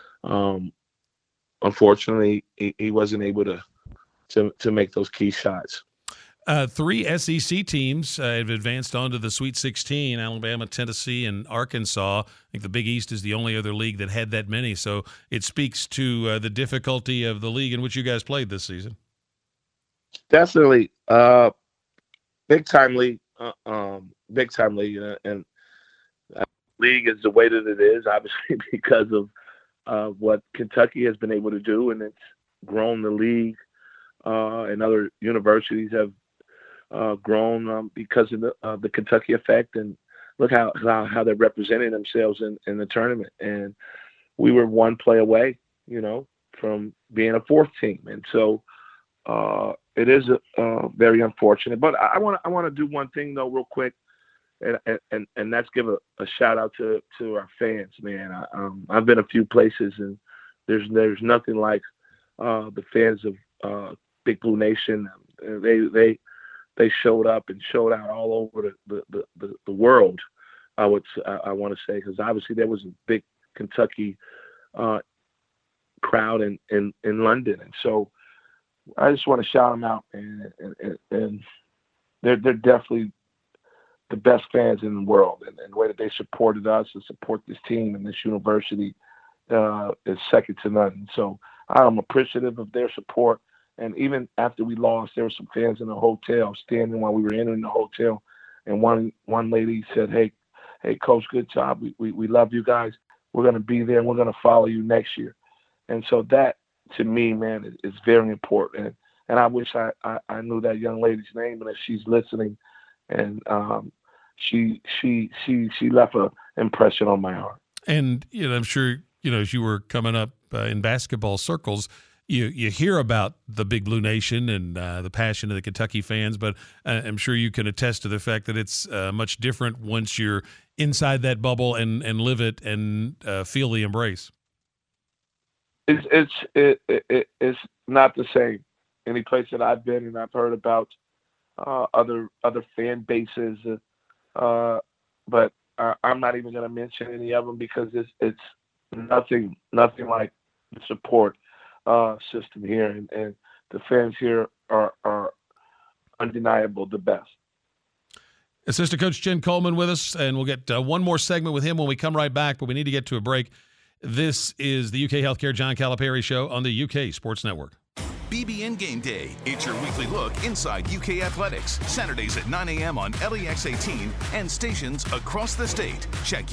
unfortunately he wasn't able to make those key shots. 3 SEC teams have advanced on to the Sweet 16, Alabama, Tennessee, and Arkansas. I think the Big East is the only other league that had that many. So it speaks to the difficulty of the league in which you guys played this season. Definitely. Big-time league. Big-time league. And league is the way that it is, obviously, because of what Kentucky has been able to do, and it's grown the league. And other universities have grown because of the Kentucky effect, and look how they're representing themselves in the tournament. And we were one play away, from being a fourth team, and so it is very unfortunate. But I want to do one thing though, real quick, and that's give a shout out to our fans, man. I've been a few places, and there's nothing like the fans of Big Blue Nation. They showed up and showed out all over the world. I want to say, because obviously there was a big Kentucky crowd in London, and so I just want to shout them out, and they're definitely the best fans in the world, and the way that they supported us and support this team and this university is second to none. And so I'm appreciative of their support. And even after we lost, there were some fans in the hotel standing while we were entering the hotel. And one lady said, hey, Coach, good job. We love you guys. We're going to be there, and we're going to follow you next year. And so that, to me, man, is very important. And I wish I knew that young lady's name, and if she's listening, and she left an impression on my heart. And I'm sure as you were coming up in basketball circles, you hear about the Big Blue Nation and the passion of the Kentucky fans, but I'm sure you can attest to the fact that it's much different once you're inside that bubble and live it and feel the embrace. It's not the same. Any place that I've been and I've heard about other fan bases, but I'm not even going to mention any of them because it's nothing like the support system here, and the fans here are undeniable, the best. Assistant Coach Chin Coleman with us, and we'll get one more segment with him when we come right back, but we need to get to a break. This is the UK Healthcare John Calipari Show on the UK Sports Network. BBN Game Day. It's your weekly look inside UK athletics. Saturdays at 9 a.m. on LEX 18 and stations across the state. Check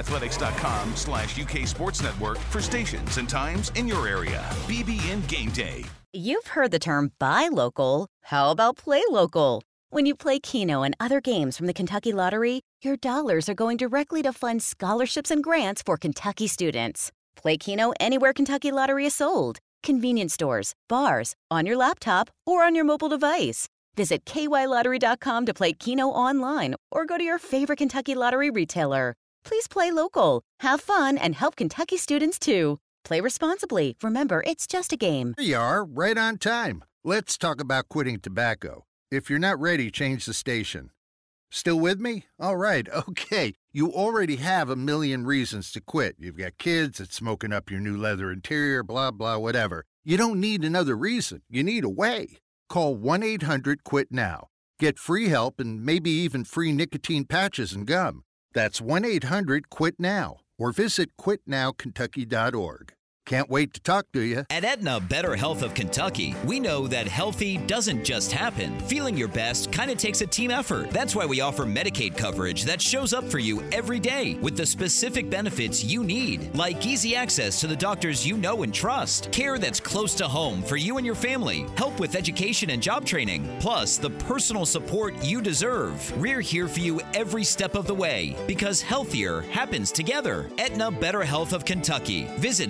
ukathletics.com/UK Sports Network for stations and times in your area. BBN Game Day. You've heard the term buy local. How about play local? When you play Keno and other games from the Kentucky Lottery, your dollars are going directly to fund scholarships and grants for Kentucky students. Play Keno anywhere Kentucky Lottery is sold. Convenience stores, bars, on your laptop, or on your mobile device. Visit kylottery.com to play Keno online or go to your favorite Kentucky Lottery retailer. Please play local, have fun, and help Kentucky students too. Play responsibly. Remember, it's just a game. There you are, right on time. Let's talk about quitting tobacco. If you're not ready, change the station. Still with me? All right, okay. You already have a million reasons to quit. You've got kids, it's smoking up your new leather interior, blah, blah, whatever. You don't need another reason. You need a way. Call 1-800-QUIT-NOW. Get free help and maybe even free nicotine patches and gum. That's 1-800-QUIT-NOW or visit quitnowkentucky.org. Can't wait to talk to you. At Aetna Better Health of Kentucky, we know that healthy doesn't just happen. Feeling your best kind of takes a team effort. That's why we offer Medicaid coverage that shows up for you every day with the specific benefits you need, like easy access to the doctors you know and trust, care that's close to home for you and your family, help with education and job training, plus the personal support you deserve. We're here for you every step of the way because healthier happens together. Aetna Better Health of Kentucky. Visit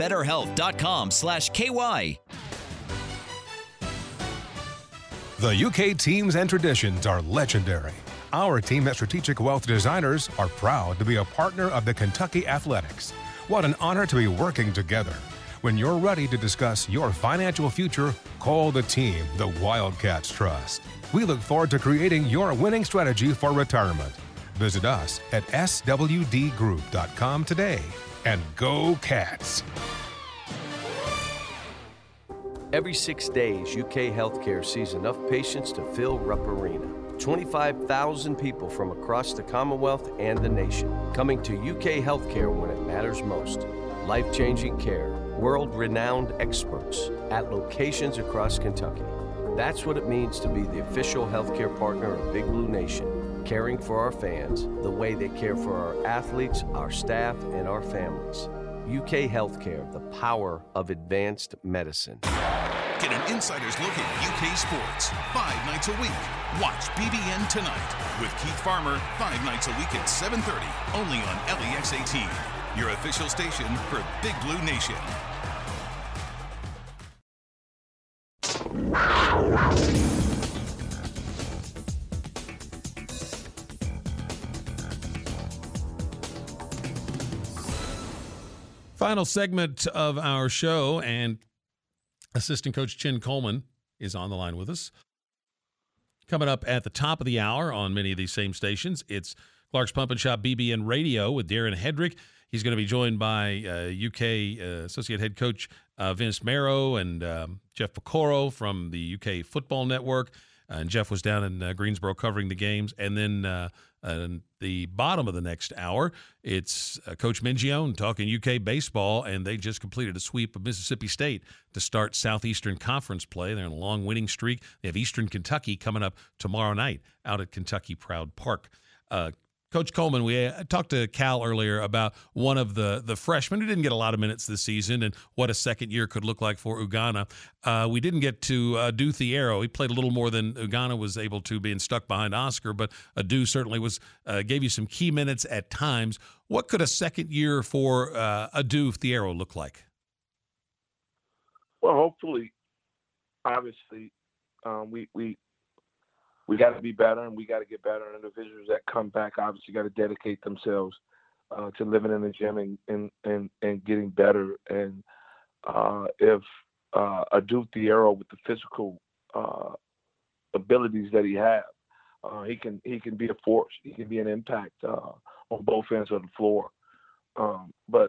AetnaBetterHealth.com/KY. The UK teams and traditions are legendary. Our team at Strategic Wealth Designers are proud to be a partner of the Kentucky Athletics. What an honor to be working together. When you're ready to discuss your financial future, call the team the Wildcats trust. We look forward to creating your winning strategy for retirement. Visit us at swdgroup.com today. And go Cats! Every 6 days, UK Healthcare sees enough patients to fill Rupp Arena. 25,000 people from across the Commonwealth and the nation coming to UK Healthcare when it matters most. Life-changing care, world-renowned experts at locations across Kentucky. That's what it means to be the official healthcare partner of Big Blue Nation. Caring for our fans the way they care for our athletes, our staff, and our families. UK Healthcare, the power of advanced medicine. Get an insider's look at UK sports 5 nights a week. Watch BBN Tonight with Keith Farmer 5 nights a week at 7:30, only on LEX 18, your official station for Big Blue Nation. Final segment of our show, and Assistant Coach Chin Coleman is on the line with us. Coming up at the top of the hour on many of these same stations, it's Clark's Pump and Shop BBN Radio with Darren Hedrick. He's going to be joined by UK Associate Head Coach Vince Marrow and Jeff Picoro from the UK Football Network. And Jeff was down in Greensboro covering the games. And then at the bottom of the next hour, it's Coach Mingione talking UK baseball, and they just completed a sweep of Mississippi State to start Southeastern Conference play. They're in a long winning streak. They have Eastern Kentucky coming up tomorrow night out at Kentucky Proud Park. Coach Coleman, we talked to Cal earlier about one of the freshmen who didn't get a lot of minutes this season and what a second year could look like for Ugonna. We didn't get to Adu Thiero. He played a little more than Ugonna was able to, being stuck behind Oscar, but Adu certainly gave you some key minutes at times. What could a second year for Adu Thiero look like? Well, hopefully, obviously, we got to be better, and we got to get better. And individuals that come back obviously got to dedicate themselves to living in the gym and getting better. And if Adu Thiero, with the physical abilities that he has, he can be a force. He can be an impact on both ends of the floor. But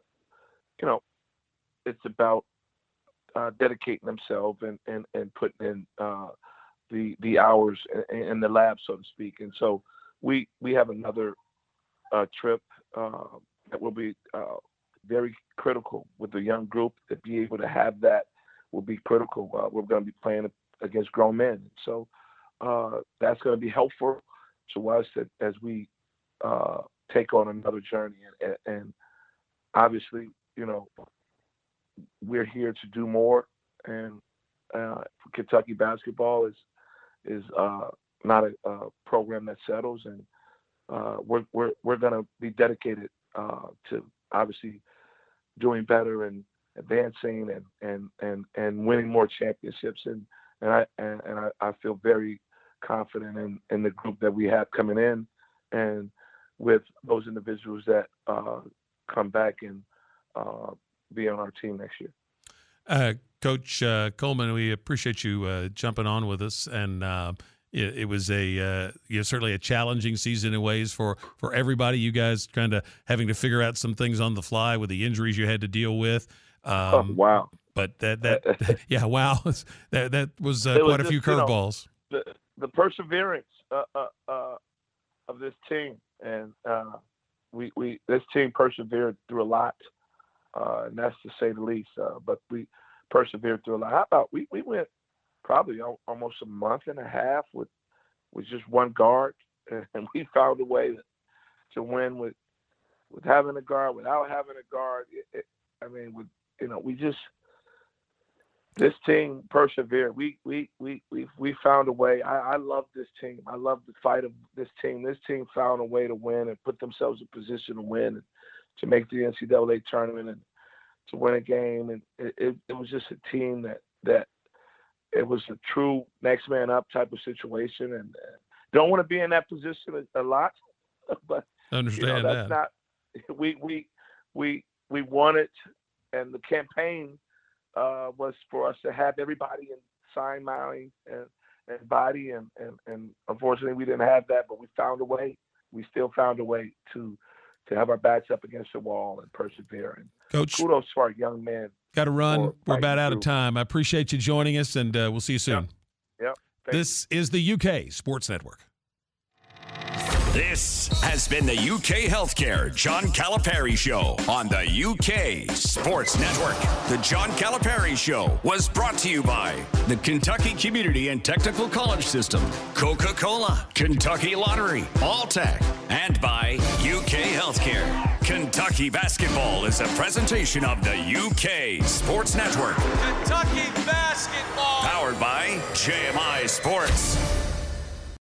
it's about dedicating themselves and putting in the hours in the lab, so to speak. And so we have another trip that will be very critical with the young group. To be able to have that will be critical. We're going to be playing against grown men. So that's going to be helpful to us as we take on another journey. And obviously, we're here to do more. And Kentucky basketball is not a program that settles, and we're going to be dedicated to obviously doing better and advancing and winning more championships. And I feel very confident in the group that we have coming in, and with those individuals that come back and be on our team next year. Coach Coleman, we appreciate you jumping on with us, and it was certainly a challenging season in ways for everybody. You guys kind of having to figure out some things on the fly with the injuries you had to deal with. Wow! But yeah, wow, that was quite a few curveballs. The perseverance of this team, and this team persevered through a lot, and that's to say the least. But we persevered through a lot. How about we went probably almost a month and a half with just one guard, and we found a way to win with having a guard, without having a guard. This team persevered. We found a way. I love this team. I love the fight of this team. This team found a way to win and put themselves in position to win and to make the NCAA tournament and to win a game. And it was just a team that it was a true next man up type of situation. And don't want to be in that position a lot, but understand that's not. We won it, and the campaign was for us to have everybody in sign Maui and body, and unfortunately we didn't have that, but we found a way. We still found a way to have our backs up against the wall and persevere. And Coach, kudos to our young men. Got to run. We're about out of time. I appreciate you joining us, and we'll see you soon. Yep. This is the UK Sports Network. This has been the UK Healthcare John Calipari Show on the UK Sports Network. The John Calipari Show was brought to you by the Kentucky Community and Technical College System, Coca-Cola, Kentucky Lottery, Alltech, and by UK Healthcare. Kentucky Basketball is a presentation of the UK Sports Network. Kentucky Basketball. Powered by JMI Sports.